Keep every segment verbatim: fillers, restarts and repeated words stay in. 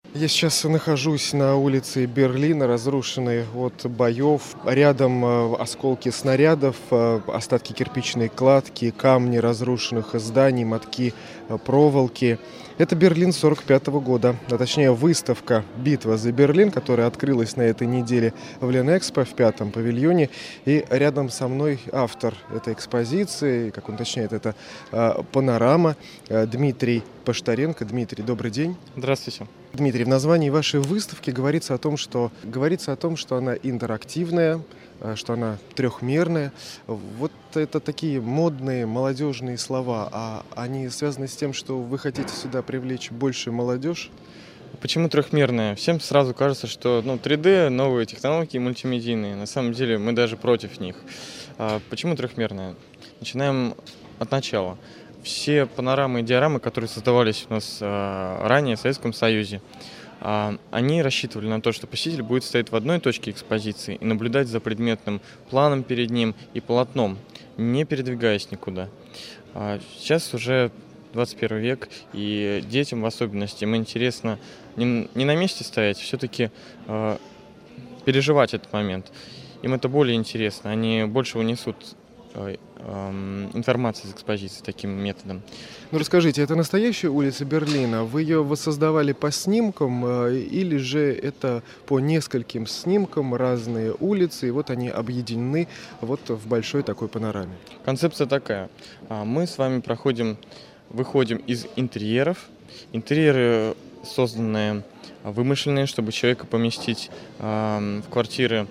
Я сейчас нахожусь на улице Берлина, разрушенной от боев. Рядом э, осколки снарядов, э, остатки кирпичной кладки, камни разрушенных зданий, мотки э, проволоки. Это Берлин сорок пятого года, а точнее выставка «Битва за Берлин», которая открылась на этой неделе в Ленэкспо в пятом павильоне. И рядом со мной автор этой экспозиции, как он уточняет, это э, панорама, э, Дмитрий Поштаренко. Дмитрий, добрый день. Здравствуйте. Дмитрий, в названии вашей выставки говорится о том, что, говорится о том, что она интерактивная, э, что она трехмерная. Вот это такие модные молодежные слова, а они связаны с тем, что вы хотите сюда привлечь больше молодежь? Почему трехмерная? Всем сразу кажется, что ну, три дэ, новые технологии мультимедийные. На самом деле мы даже против них. А почему трехмерная? Начинаем от начала. Все панорамы и диорамы, которые создавались у нас а, ранее в Советском Союзе, а, они рассчитывали на то, что посетитель будет стоять в одной точке экспозиции и наблюдать за предметным планом перед ним и полотном, не передвигаясь никуда. А сейчас уже двадцать первый век, и детям в особенности им интересно не, не на месте стоять, все-таки э, переживать этот момент. Им это более интересно, они больше унесут э, э, информации из экспозиции таким методом. Ну расскажите, это настоящая улица Берлина? Вы ее воссоздавали по снимкам э, или же это по нескольким снимкам разные улицы, и вот они объединены вот в большой такой панораме? Концепция такая. А, Мы с вами проходим, выходим из интерьеров. Интерьеры созданные, а, вымышленные, чтобы человека поместить а, в квартиры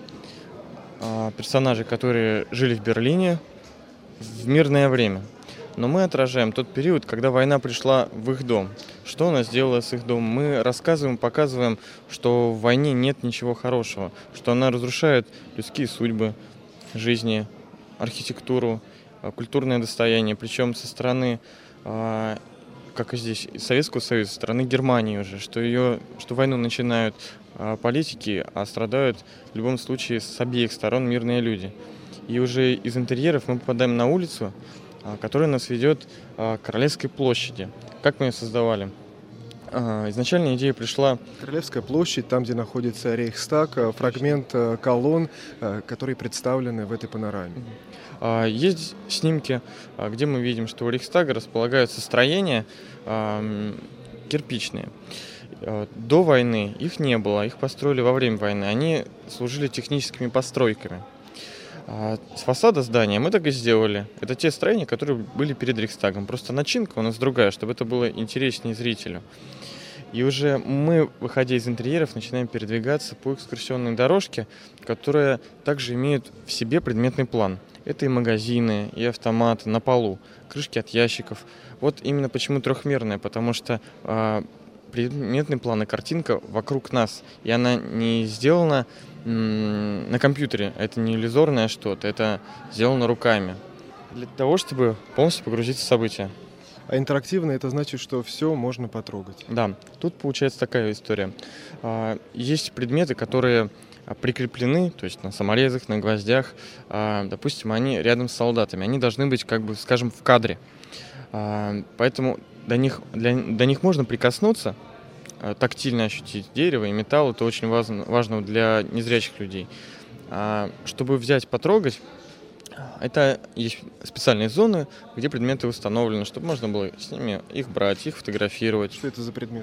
а, персонажей, которые жили в Берлине в мирное время. Но мы отражаем тот период, когда война пришла в их дом. Что она сделала с их домом? Мы рассказываем, показываем, что в войне нет ничего хорошего, что она разрушает людские судьбы, жизни, архитектуру, а, культурное достояние, причем со стороны, а, как и здесь, Советского Союза, со стороны Германии уже, что ее, что войну начинают а, политики, а страдают в любом случае с обеих сторон мирные люди. И уже из интерьеров мы попадаем на улицу, а, которая нас ведет а, к Королевской площади. Как мы ее создавали? А, Изначально идея пришла. Королевская площадь, там, где находится Рейхстаг, э, фрагмент э, колонн, э, которые представлены в этой панораме. А, Есть снимки, а, где мы видим, что у Рейхстага располагаются строения а, м, кирпичные. А, До войны их не было, их построили во время войны. Они служили техническими постройками. А С фасада здания мы так и сделали. Это те строения, которые были перед Рейхстагом. Просто начинка у нас другая, чтобы это было интереснее зрителю. И уже мы, выходя из интерьеров, начинаем передвигаться по экскурсионной дорожке, которая также имеет в себе предметный план. Это и магазины, и автоматы на полу, крышки от ящиков. Вот именно почему трехмерная, потому что а, предметный план и картинка вокруг нас. И она не сделана м, на компьютере, это не иллюзорное что-то, это сделано руками. Для того, чтобы полностью погрузиться в события. А интерактивно это значит, что все можно потрогать. Да, тут получается такая история. А, Есть предметы, которые а, прикреплены, то есть на саморезах, на гвоздях. А, Допустим, они рядом с солдатами. Они должны быть, как бы, скажем, в кадре. А, Поэтому до них, для, до них можно прикоснуться, а, тактильно ощутить дерево и металл. Это очень важно, важно для незрячих людей. А, Чтобы взять, потрогать, это есть специальные зоны, где предметы установлены, чтобы можно было с ними их брать, их фотографировать. Что это за предметы?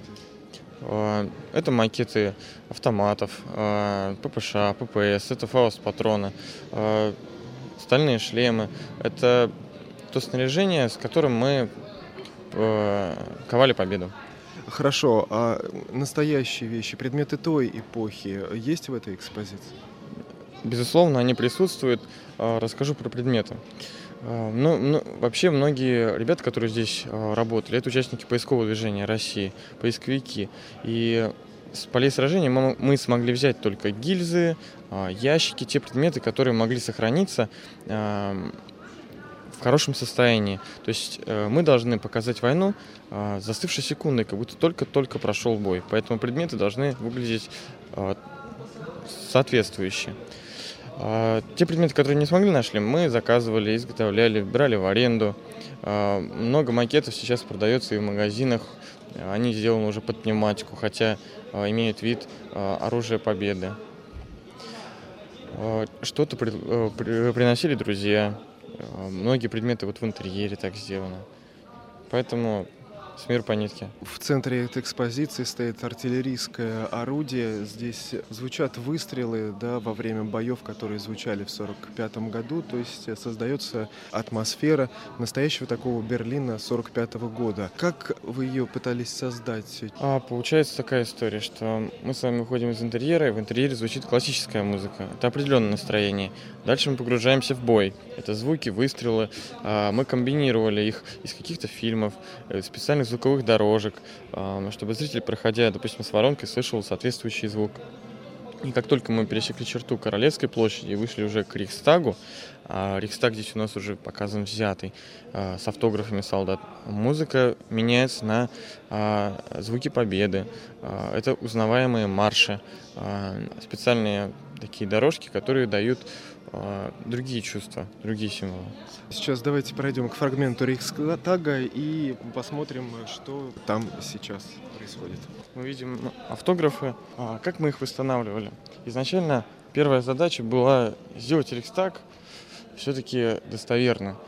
А, Это макеты автоматов, а, пэ пэ ша, пэ пэ эс, это фауст-патроны, а, стальные шлемы. Это то снаряжение, с которым мы а, ковали победу. Хорошо, а настоящие вещи, предметы той эпохи есть в этой экспозиции? Безусловно, они присутствуют. А, Расскажу про предметы. А, Ну, ну, вообще многие ребята, которые здесь а, работали, это участники поискового движения России, поисковики. И с полей сражений мы, мы смогли взять только гильзы, а, ящики, те предметы, которые могли сохраниться а, в хорошем состоянии. То есть э, мы должны показать войну а, застывшей секундой, как будто только-только прошел бой. Поэтому предметы должны выглядеть а, соответствующе. А, Те предметы, которые не смогли нашли, мы заказывали, изготовляли, брали в аренду. А, Много макетов сейчас продается и в магазинах, Они сделаны уже под пневматику, хотя а, имеют вид а, оружия победы. А, Что-то при- э, при- приносили друзья. А, Многие предметы вот в интерьере так сделаны. Поэтому с миру по нитке. В центре этой экспозиции стоит артиллерийское орудие. Здесь звучат выстрелы, да, во время боев, которые звучали в сорок пятом году. То есть э, создается атмосфера настоящего такого Берлина сорок пятого года. Как вы ее пытались создать? А получается такая история, что мы с вами выходим из интерьера, и в интерьере звучит классическая музыка. Это определенное настроение. Дальше мы погружаемся в бой. Это звуки, выстрелы. А, Мы комбинировали их из каких-то фильмов, э, специальных звуковых дорожек, а, чтобы зритель, проходя, допустим, с воронкой, слышал соответствующий звук. И как только мы пересекли черту Королевской площади и вышли уже к Рейхстагу, а Рейхстаг здесь у нас уже показан взятый, а, с автографами солдат, музыка меняется на а, звуки победы. А, Это узнаваемые марши, а, специальные такие дорожки, которые дают а, другие чувства, другие символы. Сейчас давайте пройдем к фрагменту Рейхстага и посмотрим, что там сейчас происходит. Мы видим ну, автографы. А, Как мы их восстанавливали? Изначально первая задача была сделать Рейхстаг все-таки достоверно.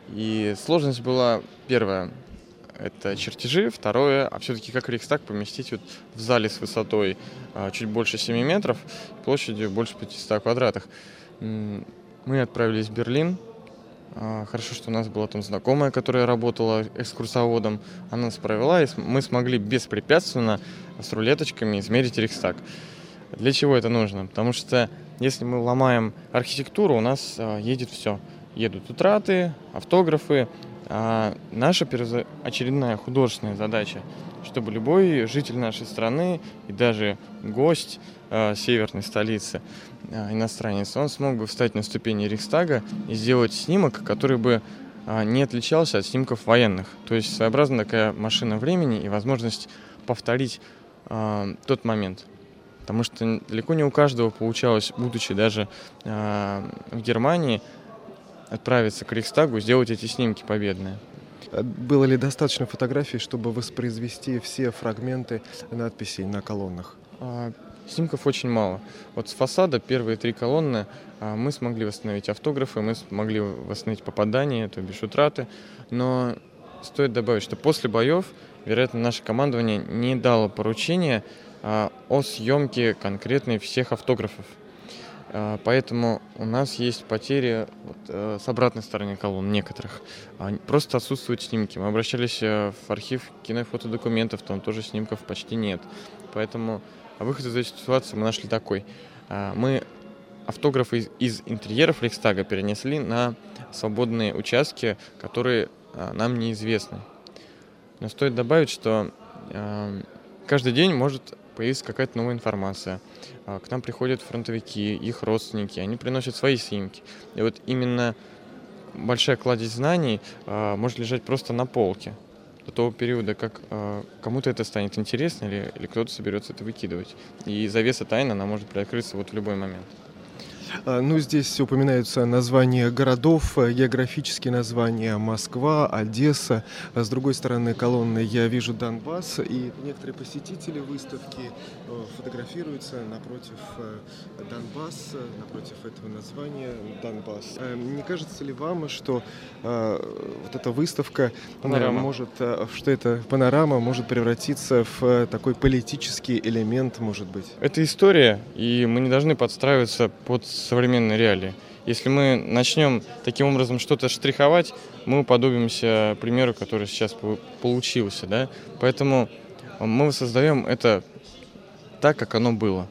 И сложность была первая. Это чертежи. Второе, а все-таки как Рейхстаг поместить вот в зале с высотой а, чуть больше семи метров, площадью больше пятисот квадратах. М, Мы отправились в Берлин. А, Хорошо, что у нас была там знакомая, которая работала экскурсоводом. Она нас провела, и с- мы смогли беспрепятственно с рулеточками измерить Рейхстаг. Для чего это нужно? Потому что если мы ломаем архитектуру, у нас а, едет все. Едут утраты, автографы. А наша первоочередная художественная задача, чтобы любой житель нашей страны и даже гость а, северной столицы, а, иностранец, он смог бы встать на ступени Рейхстага и сделать снимок, который бы а, не отличался от снимков военных. То есть своеобразная такая машина времени и возможность повторить а, тот момент. Потому что далеко не у каждого получалось, будучи даже а, в Германии, отправиться к Рейхстагу, сделать эти снимки победные. А Было ли достаточно фотографий, чтобы воспроизвести все фрагменты надписей на колоннах? А, Снимков очень мало. Вот с фасада первые три колонны а, мы смогли восстановить автографы, мы смогли восстановить попадания, то бишь утраты. Но стоит добавить, что после боев, вероятно, наше командование не дало поручения а, о съемке конкретной всех автографов. А, Поэтому у нас есть потери вот, э, с обратной стороны колонн некоторых. А, Просто отсутствуют снимки. Мы обращались э, в архив кино и фотодокументов, там тоже снимков почти нет. Поэтому выход из этой ситуации мы нашли такой. А, Мы автографы из, из интерьеров Рейхстага перенесли на свободные участки, которые а, нам неизвестны. Но стоит добавить, что э, каждый день может появиться какая-то новая информация. А, К нам приходят фронтовики, их родственники, они приносят свои снимки. И вот именно большая кладезь знаний а, может лежать просто на полке до того периода, как а, кому-то это станет интересно или, или кто-то соберется это выкидывать. И завеса тайны, она может приоткрыться вот в любой момент. А, Ну, здесь упоминаются названия городов, э, географические названия: Москва, Одесса. А С другой стороны колонны я вижу Донбасс, и некоторые посетители выставки э, фотографируются напротив э, Донбасса, напротив этого названия Донбасс. Э, Не кажется ли вам, что э, вот эта выставка э, Панорама. может, э, что эта панорама может превратиться в э, такой политический элемент, может быть? Это история, и мы не должны подстраиваться под современные реалии. Если мы начнем таким образом что-то штриховать, мы уподобимся примеру, который сейчас по- получился. Да? Поэтому мы создаем это так, как оно было.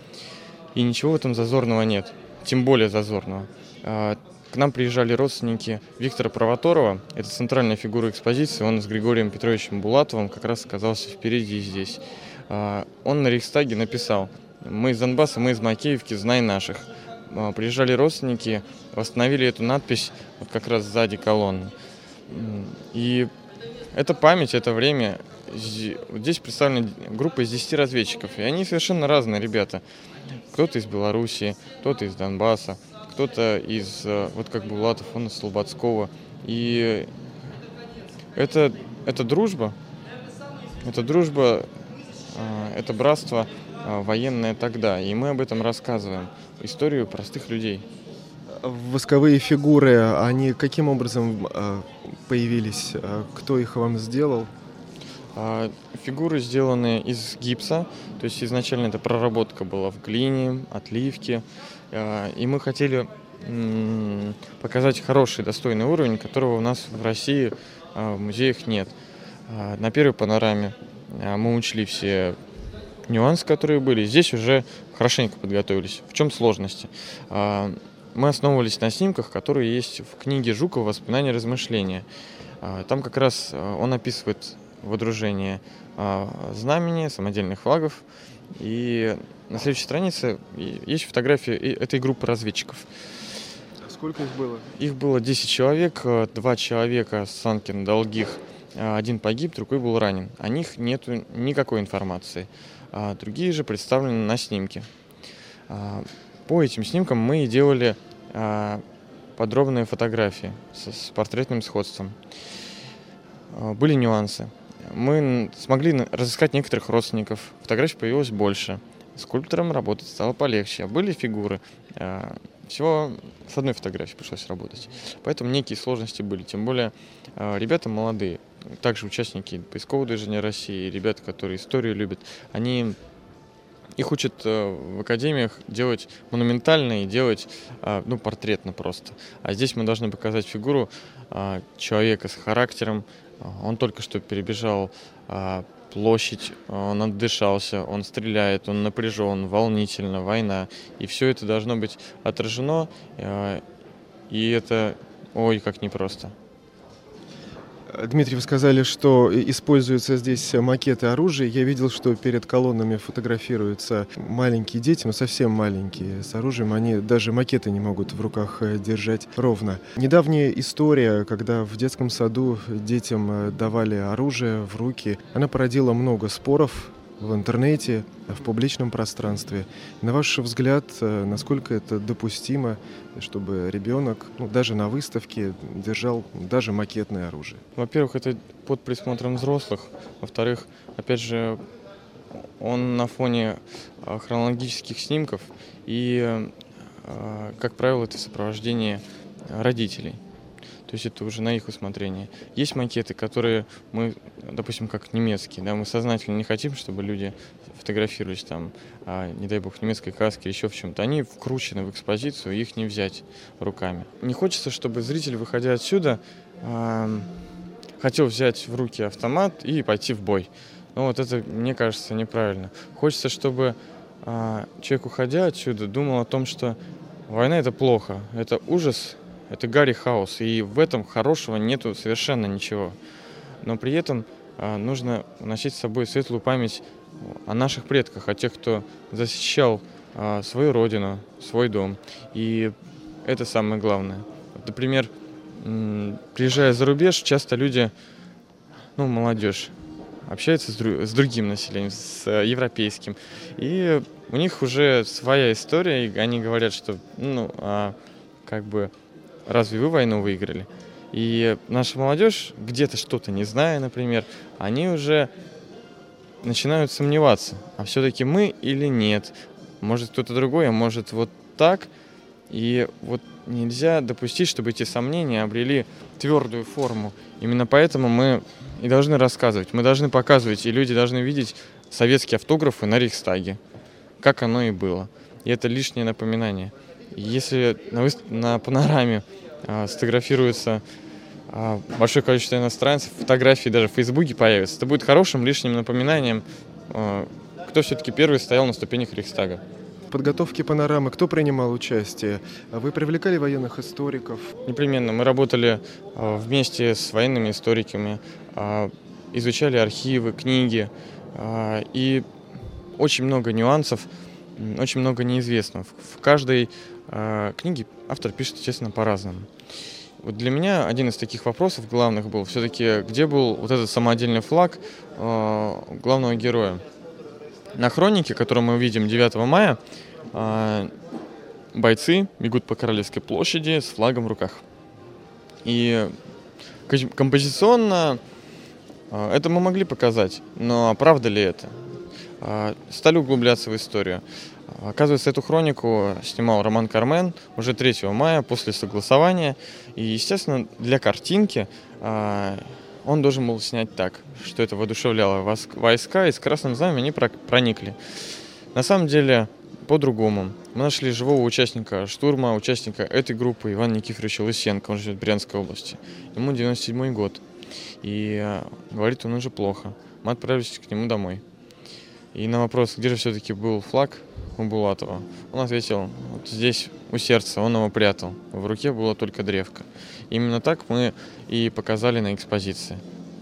И ничего в этом зазорного нет. Тем более зазорного. А, К нам приезжали родственники Виктора Провоторова. Это центральная фигура экспозиции. Он с Григорием Петровичем Булатовым как раз оказался впереди здесь. А, Он на Рейхстаге написал: «Мы из Донбасса, мы из Макеевки, знай наших». А, Приезжали родственники, восстановили эту надпись вот как раз сзади колонны. М, И это память, это время. Зи- вот Здесь представлена группа из десяти разведчиков, и они совершенно разные ребята. Кто-то из Белоруссии, кто-то из Донбасса, кто-то из, э, вот как Булатов, он из Слободского. И это, это дружба, Это дружба, а, это братство а, военное тогда, и мы об этом рассказываем. Историю простых людей. Восковые фигуры, они каким образом а, появились? А, Кто их вам сделал? А, Фигуры сделаны из гипса, то есть изначально это проработка была в глине, отливки, а, и мы хотели м, показать хороший, достойный уровень, которого у нас в России а, в музеях нет. А, На первой панораме а, мы учли все нюансы, которые были. Здесь уже хорошенько подготовились. В чем сложности? А, Мы основывались на снимках, которые есть в книге Жукова «Воспоминания и размышления». А, Там как раз а, он описывает водружение а, знамени, самодельных флагов. И на следующей странице и- есть фотографии и- этой группы разведчиков. Сколько их было? Их было десять человек, э, два человека Санкин долгих, э, один погиб, другой был ранен. О них нет никакой информации. А другие же представлены на снимке. А, По этим снимкам мы и делали а, подробные фотографии с, с портретным сходством. А, Были нюансы. Мы н- смогли н- разыскать некоторых родственников. Фотографий появилось больше. Скульпторам работать стало полегче. Были фигуры. а, Всего с одной фотографией пришлось работать. Поэтому некие сложности были. Тем более а, ребята молодые, также участники поискового движения России, ребята, которые историю любят, они их учат э, в академиях делать монументально и делать а, ну, портретно просто. А здесь мы должны показать фигуру а, человека с характером. А, Он только что перебежал а, площадь, он отдышался, он стреляет, он напряжен, волнительно, война. И все это должно быть отражено, а, и это, ой, как непросто. Дмитрий, вы сказали, что и- используются здесь макеты оружия. Я видел, что перед колоннами фотографируются маленькие дети, но совсем маленькие, с оружием. Они даже макеты не могут в руках э, держать ровно. Недавняя история, когда в детском саду детям э, давали оружие в руки, она породила много споров в интернете, в публичном пространстве. На ваш взгляд, э, насколько это допустимо, чтобы ребенок, ну, даже на выставке, держал даже макетное оружие? Во-первых, это под присмотром взрослых. Во-вторых, опять же, он на фоне а, хронологических снимков, и, а, как правило, это сопровождение родителей. То есть это уже на их усмотрение. Есть макеты, которые мы, допустим, как немецкие, да, мы сознательно не хотим, чтобы люди фотографировались там, а, не дай бог, в немецкой каске или еще в чем-то. Они вкручены в экспозицию, их не взять руками. Не хочется, чтобы зритель, выходя отсюда, а, хотел взять в руки автомат и пойти в бой. Ну вот это, мне кажется, неправильно. Хочется, чтобы а, человек, уходя отсюда, думал о том, что война — это плохо, это ужас, это Гарри Хаус, и в этом хорошего нету совершенно ничего. Но при этом а, нужно уносить с собой светлую память о наших предках, о тех, кто защищал а, свою родину, свой дом. И это самое главное. Вот, например, м, приезжая за рубеж, часто люди, ну, молодежь, общаются с, дру- с другим населением, с э, европейским. И у них уже своя история, и они говорят, что, ну, а, как бы, разве вы войну выиграли? И наша молодежь, где-то что-то не зная, например, они уже начинают сомневаться, а все-таки мы или нет? Может, кто-то другой, а может, вот так? И вот нельзя допустить, чтобы эти сомнения обрели твердую форму. Именно поэтому мы и должны рассказывать, мы должны показывать, и люди должны видеть советские автографы на Рейхстаге, как оно и было. И это лишнее напоминание. Если на, выс- на панораме а, сфотографируется а, большое количество иностранцев, фотографии даже в Фейсбуке появятся, это будет хорошим лишним напоминанием, а, кто все-таки первый стоял на ступенях Рейхстага. В подготовке панорамы кто принимал участие? Вы привлекали военных историков? Непременно. Мы работали а, вместе с военными историками, а, изучали архивы, книги, а, и очень много нюансов, м, очень много неизвестного. В в каждой а, книге автор пишет, естественно, по-разному. Вот для меня один из таких вопросов главных был все-таки, где был вот этот самодельный флаг а, главного героя. На хронике, которую мы увидим девятого мая, а, бойцы бегут по Королевской площади с флагом в руках. И ком- композиционно А, Это мы могли показать, но правда ли это? А, Стали углубляться в историю. А, Оказывается, эту хронику снимал Роман Кармен уже третьего мая после согласования. И, естественно, для картинки а, он должен был снять так, что это воодушевляло войск- войска, и с красным знаменем они прок- проникли. На самом деле, по-другому. Мы нашли живого участника штурма, участника этой группы, Ивана Никифоровича Лысенко, он живет в Брянской области. Ему девяносто седьмой год. И э, говорит он уже плохо. Мы отправились к нему домой. И на вопрос, где же все-таки был флаг у Булатова, он ответил, вот здесь, у сердца, он его прятал. В руке была только древко. Именно так мы и показали на экспозиции.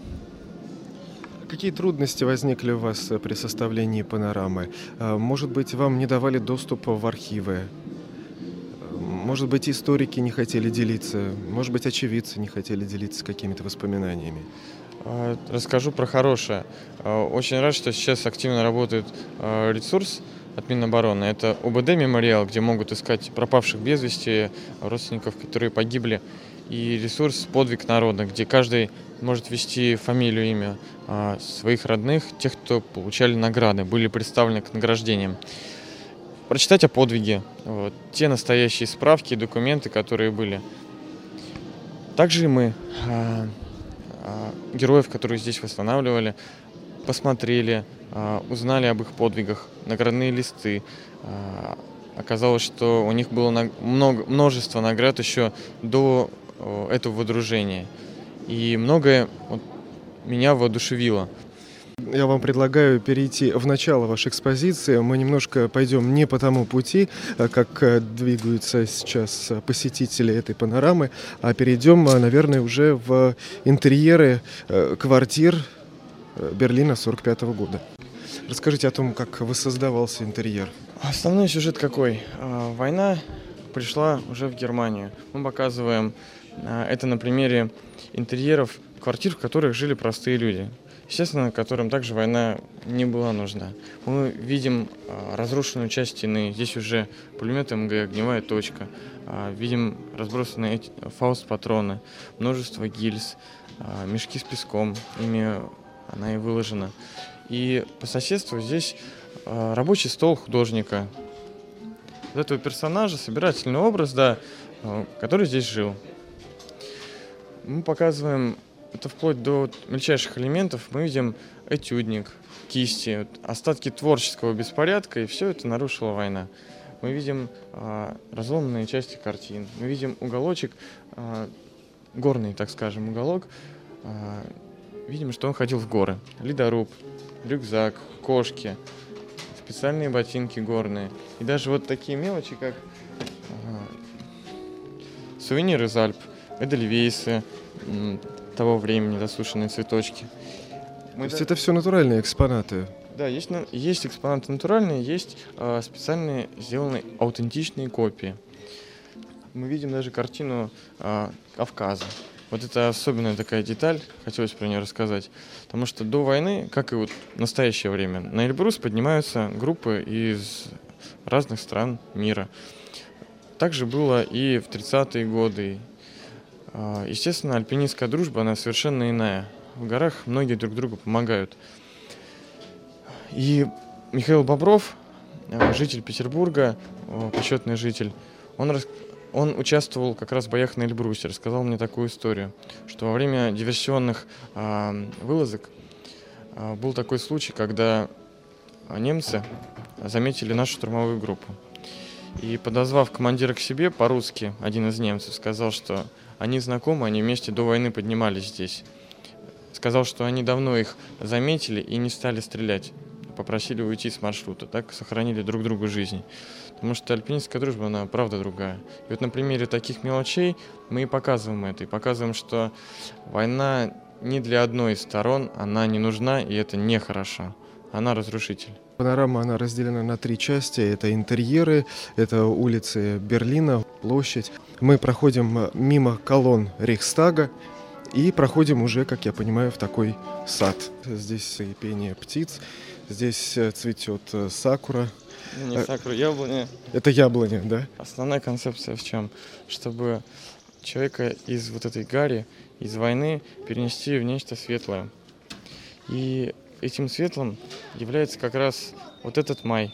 Какие трудности возникли у вас э, при составлении панорамы? А, Может быть, вам не давали доступа в архивы? Э, Может быть, историки не хотели делиться? Может быть, очевидцы не хотели делиться какими-то воспоминаниями? А, Расскажу про хорошее. А, Очень рад, что сейчас активно работает а, ресурс от Минобороны. Это ОБД «Мемориал», где могут искать пропавших без вести, родственников, которые погибли. И ресурс «Подвиг народа», где каждый может ввести фамилию, имя а, своих родных, тех, кто получали награды, были представлены к награждениям. Прочитать о подвиге, вот, те настоящие справки, документы, которые были. Также и мы, а, а, героев, которые здесь восстанавливали, посмотрели, а, узнали об их подвигах, наградные листы. А, Оказалось, что у них было на- много, множество наград еще до о, этого водружения. И многое вот, меня воодушевило. Я вам предлагаю перейти в начало вашей экспозиции. Мы немножко пойдем не по тому пути, э, как э, двигаются сейчас э, посетители этой панорамы, а перейдем, э, наверное, уже в интерьеры э, квартир э, Берлина сорок пятого года. Расскажите о том, как воссоздавался интерьер. Основной сюжет какой? А, Война пришла уже в Германию. Мы показываем а, это на примере интерьеров квартир, в которых жили простые люди. Естественно, которым также война не была нужна. Мы видим а, разрушенную часть стены. Здесь уже пулемет МГ, огневая точка. А, Видим разбросанные эти- фауст-патроны, множество гильз, а, мешки с песком. Ими она и выложена. И по соседству здесь а, рабочий стол художника. Вот этого персонажа, собирательный образ, да, а, который здесь жил. Мы показываем это вплоть до вот мельчайших элементов. Мы видим этюдник, кисти, вот остатки творческого беспорядка, и все это нарушила война. Мы видим а, разломанные части картин, мы видим уголочек, а, горный, так скажем, уголок. А, видим, что он ходил в горы. Ледоруб, рюкзак, кошки, специальные ботинки горные. И даже вот такие мелочи, как а, сувениры из Альп, эдельвейсы м, того времени, засушенные цветочки. То Мы есть да- это все натуральные экспонаты. Да, есть, на- есть экспонаты натуральные, есть а, специальные сделанные аутентичные копии. Мы видим даже картину а, Кавказа. Вот это особенная такая деталь, хотелось про нее рассказать. Потому что до войны, как и вот в настоящее время, на Эльбрус поднимаются группы из разных стран мира. Также было и в тридцатые годы. А, Естественно, альпинистская дружба, она совершенно иная. В горах многие друг другу помогают. И Михаил Бобров, э, житель Петербурга, э, почетный житель, он, рас- он участвовал как раз в боях на Эльбрусе, рассказал мне такую историю, что во время диверсионных а, вылазок а, был такой случай, когда а, немцы заметили нашу штурмовую группу. И подозвав командира к себе по-русски, один из немцев сказал, что они знакомы, они вместе до войны поднимались здесь. Сказал, что они давно их заметили и не стали стрелять. Попросили уйти с маршрута. Так сохранили друг другу жизнь. Потому что альпинистская дружба, она правда другая. И вот на примере таких мелочей мы и показываем это. И показываем, что война не для одной из сторон, она не нужна, и это нехорошо. Она разрушитель. Панорама, она разделена на три части. Это интерьеры, это улицы Берлина, площадь. Мы проходим э, мимо колонн Рейхстага и проходим уже, как я понимаю, в такой сад. Здесь и пение птиц, здесь э, цветет э, сакура. Не сакура, яблоня. Это яблоня, да? Основная концепция в чем? Чтобы человека из вот этой гари, из войны перенести в нечто светлое. И этим светлым является как раз вот этот май.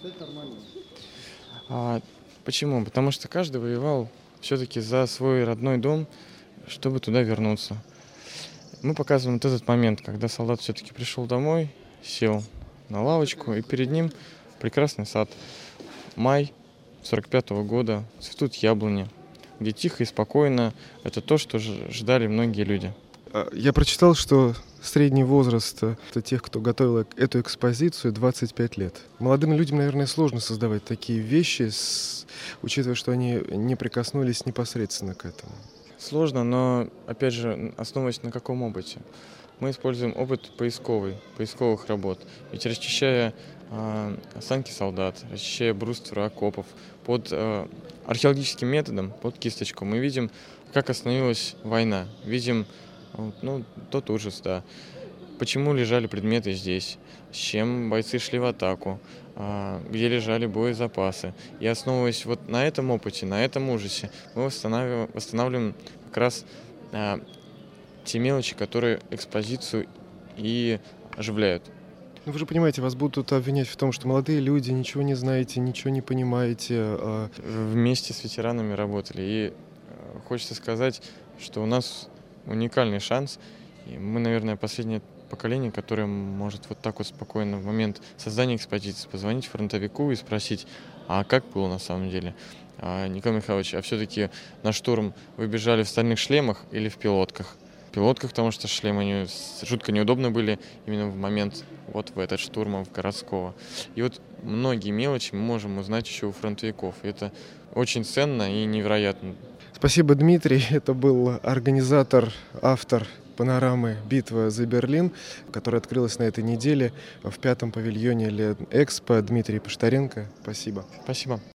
А, почему? Потому что каждый воевал все-таки за свой родной дом, чтобы туда вернуться. Мы показываем вот этот момент, когда солдат все-таки пришел домой, сел на лавочку, и перед ним прекрасный сад. Май сорок пятого года, цветут яблони, где тихо и спокойно. Это то, что ждали многие люди. Я прочитал, что средний возраст тех, кто готовил эту экспозицию, двадцать пять лет. Молодым людям, наверное, сложно создавать такие вещи, учитывая, что они не прикоснулись непосредственно к этому. Сложно, но, опять же, основываясь на каком опыте? Мы используем опыт поисковый, поисковых работ. Ведь расчищая э, останки солдат, расчищая брустверы окопов под э, археологическим методом, под кисточку, мы видим, как остановилась война. Видим ну, тот ужас, да. Почему лежали предметы здесь, с чем бойцы шли в атаку, э, где лежали боезапасы. И основываясь вот на этом опыте, на этом ужасе, мы восстанавливаем, восстанавливаем как раз э, те мелочи, которые экспозицию и оживляют. Ну, вы же понимаете, вас будут обвинять в том, что молодые люди, ничего не знаете, ничего не понимаете. А... Вместе с ветеранами работали. И э, хочется сказать, что у нас уникальный шанс. И мы, наверное, последнее поколение, которое может вот так вот спокойно в момент создания экспозиции позвонить фронтовику и спросить, а как было на самом деле? А, Николай Михайлович, а все-таки на штурм вы бежали в стальных шлемах или в пилотках? В пилотках, потому что шлемы они жутко неудобны были именно в момент вот в этот штурм в городского. И вот многие мелочи мы можем узнать еще у фронтовиков. И это очень ценно и невероятно. Спасибо, Дмитрий. Это был организатор, автор панорамы «Битва за Берлин», которая открылась на этой неделе в пятом павильоне Ленэкспо. Дмитрий Пашторенко. Спасибо. Спасибо.